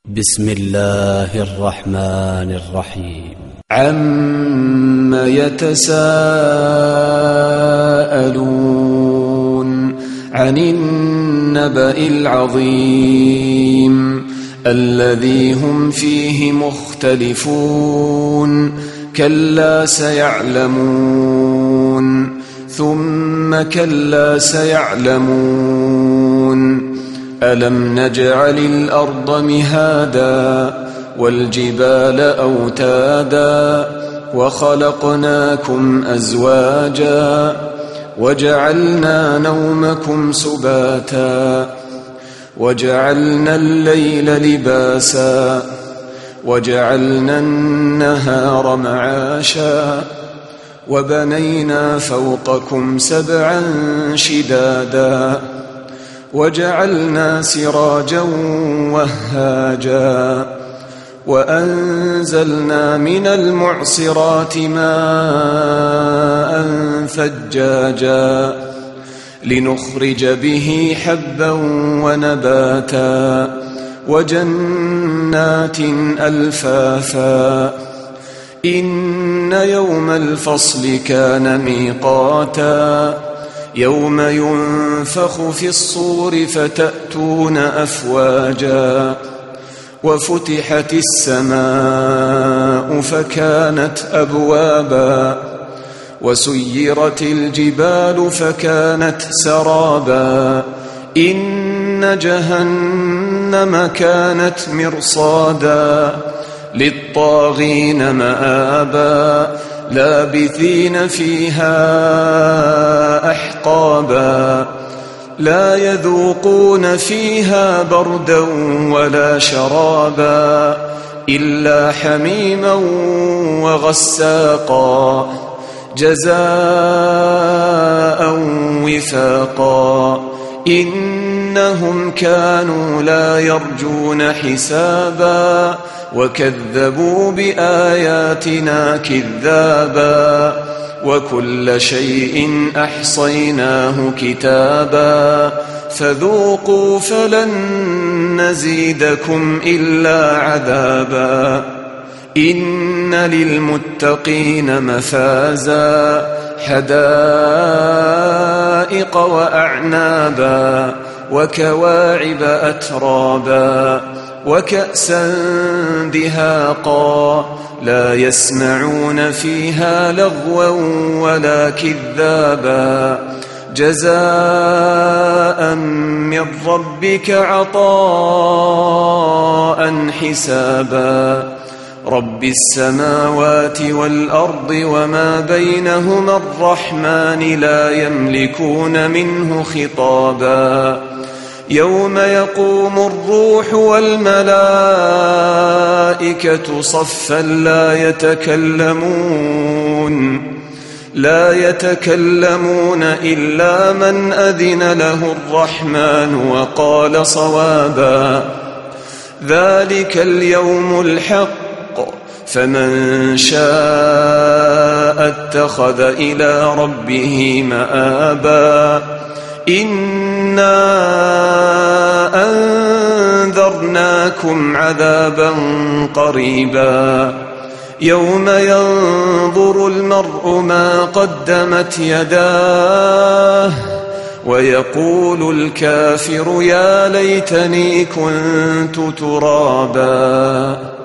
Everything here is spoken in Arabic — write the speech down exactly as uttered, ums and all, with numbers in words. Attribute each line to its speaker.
Speaker 1: بسم الله الرحمن الرحيم.
Speaker 2: عم يتساءلون عن النبأ العظيم الذي هم فيه مختلفون كلا سيعلمون ثم كلا سيعلمون ألم نجعل الأرض مهادا والجبال أوتادا وخلقناكم أزواجا وجعلنا نومكم سباتا وجعلنا الليل لباسا وجعلنا النهار معاشا وبنينا فوقكم سبعا شدادا وجعلنا سراجا وهاجا وأنزلنا من المعصرات ماء ثجاجا لنخرج به حبا ونباتا وجنات ألفافا إن يوم الفصل كان ميقاتا يوم ينفخ في الصور فتأتون أفواجا وفتحت السماء فكانت أبوابا وسيرت الجبال فكانت سرابا إن جهنم كانت مرصادا للطاغين مآبا لابثين فيها أحقابا لا يذوقون فيها بردا ولا شرابا إلا حميما وغساقا جزاء وفاقا إنهم كانوا لا يرجون حسابا وكذبوا بآياتنا كذابا وكل شيء أحصيناه كتابا فذوقوا فلن نزيدكم إلا عذابا إن للمتقين مفازا حدائق وأعنابا وكواعب أترابا وكأسا دهاقا لا يسمعون فيها لغوا ولا كذابا جزاء من ربك عطاء حسابا رب السماوات والأرض وما بينهما الرحمن لا يملكون منه خطابا يوم يقوم الروح والملائكة صفا لا يتكلمون لا يتكلمون إلا من أذن له الرحمن وقال صوابا ذلك اليوم الحق فمن شاء اتخذ إلى ربه مآبا إنا أنذرناكم عذابا قريبا يوم ينظر المرء ما قدمت يداه ويقول الكافر يا ليتني كنت ترابا.